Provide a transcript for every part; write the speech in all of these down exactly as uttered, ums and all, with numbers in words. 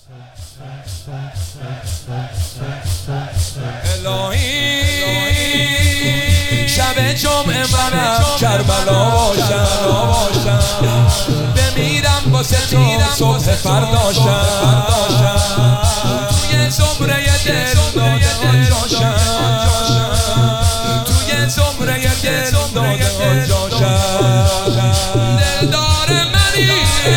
الهی شب جمعه منم کربلا باشم، بمیرم واسه تو صبح فرداشم، توی زمره دل داده آجاشم، توی زمره دل داده آجاشم. دلدار منی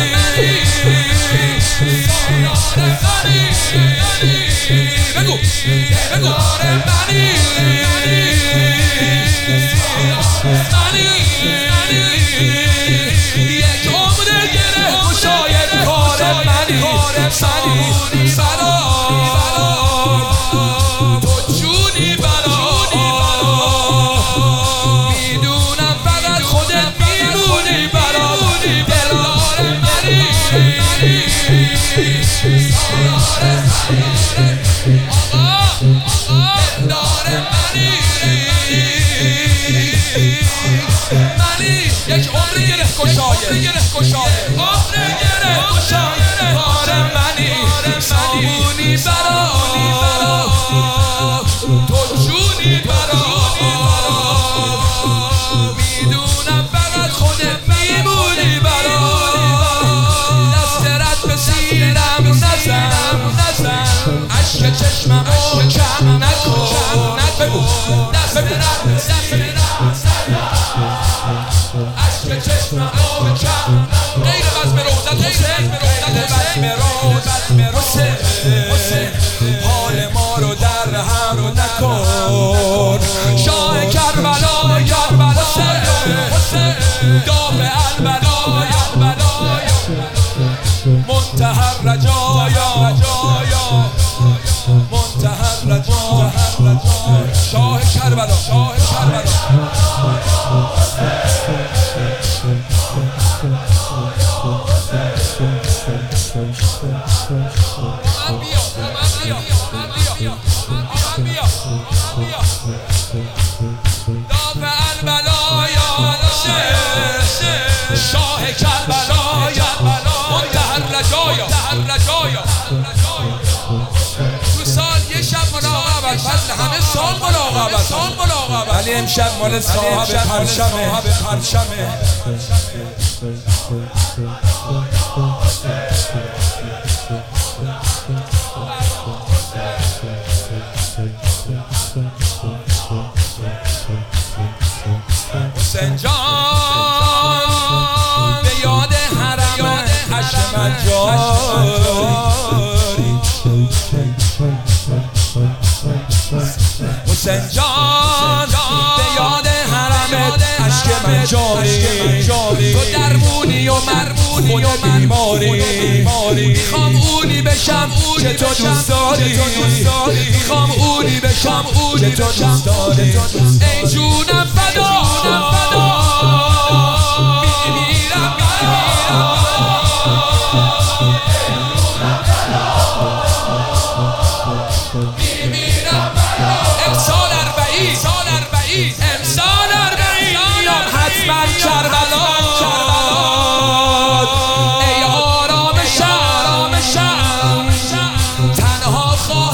بگو بگو منی یک عمر گره شاید کار منی منی برام تو جونی برام میدونم فقط خودت میدونی برام دلدار منی یک عمر گره کشاید عمر گره کشاید کار منی سامونی برام تو جونی برام میدونم فقط خودت میمونی برام دست رد به سینم نزن عشق چشممو کم نکن بگو دست رد به سینم عشق چشممو کم غیر بزم روزت حسین بزم حسین حال ما رو در هم نکن شاه کربلا حسین داغ البلایا منتهی رجایا منتهی رجایا شاه کربلا شاه کربلا داغ البلایا شاه کربلا منتهی رجایا تو سال یه شب مراقبت فضل همه سال مراقبت ولی امشب مال صاحب پرچمه حسین جان به یاد حرم حشم جاری حسین جان به یاد حرم عشق من جاری تو درمونی و مرمونی و بیماری میخوام اونی بشم که تو دوست داری میخوام اونی بشم که تو دوست داری ای جونم فدا میمیرم میمیرم امسال اربعین امسال اربعین میام حتما کربلا ای آرامشم تنها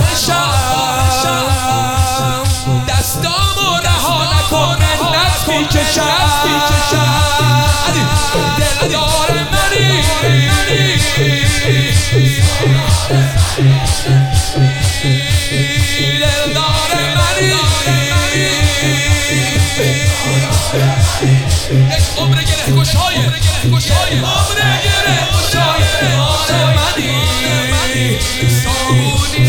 خواهشم دستامو رها نکن منت میکشم دلدار منی دلدار منی یک عمر گره گشاید عمر گره گشاید کار منی سامونی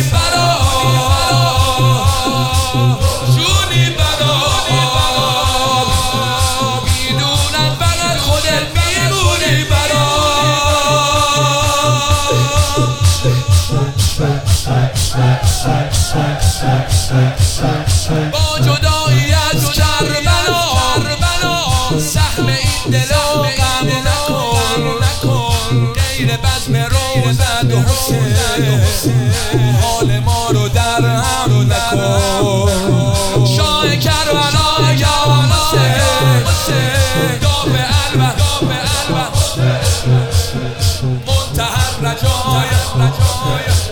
برام جونی برام میدونم فقط خودت میمونی برام با جدایی از کربلا سهم این دلو غم نکن غیر بزم روزت حسین حال ما رو در هم نکن شاه کربلا یا حسین داغ البلایا منتهی رجایا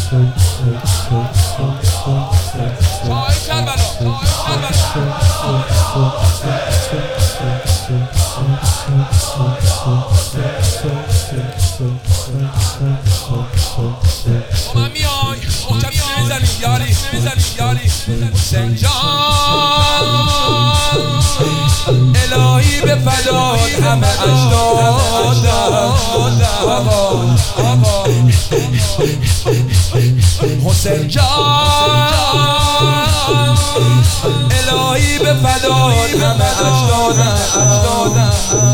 من میای کسی نمیزنیم یاری نمیزنیم یاری حسین جان الهی به فدات همه اجدادم آقا آقا حسین جان الهی به فدات همه اجدادم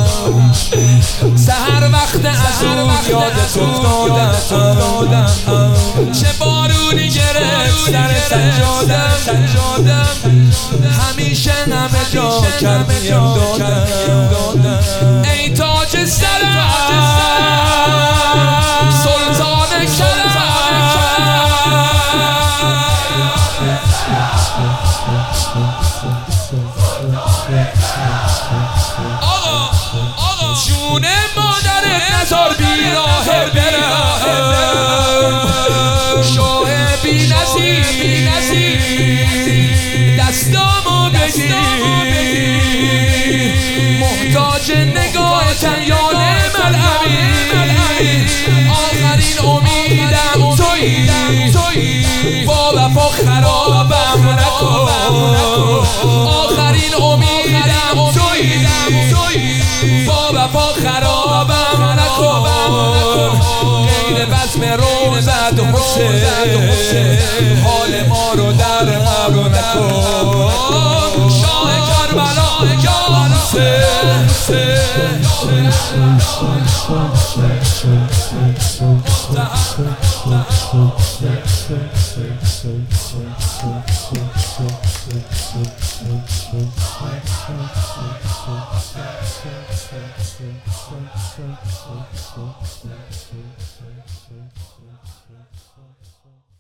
سحر وقت از اون یادت افتادم چه بارونی گرفت سر سجادم همیشه همه جا کرمیم دادم ای تاج سرم سلطان کرم آقا آقا جون مادرت نزار بی راه برم شاه بی نظیر دستامو بگیر محتاج نگاه تنیان ملعبی آخرین امیدم تویی با وفا خرابم نکن آخرین امیدم تویی با وفا خرابم نکن غیر بزم روزت حسین حال ما رو در ما نکن شاه کربلا یا حسین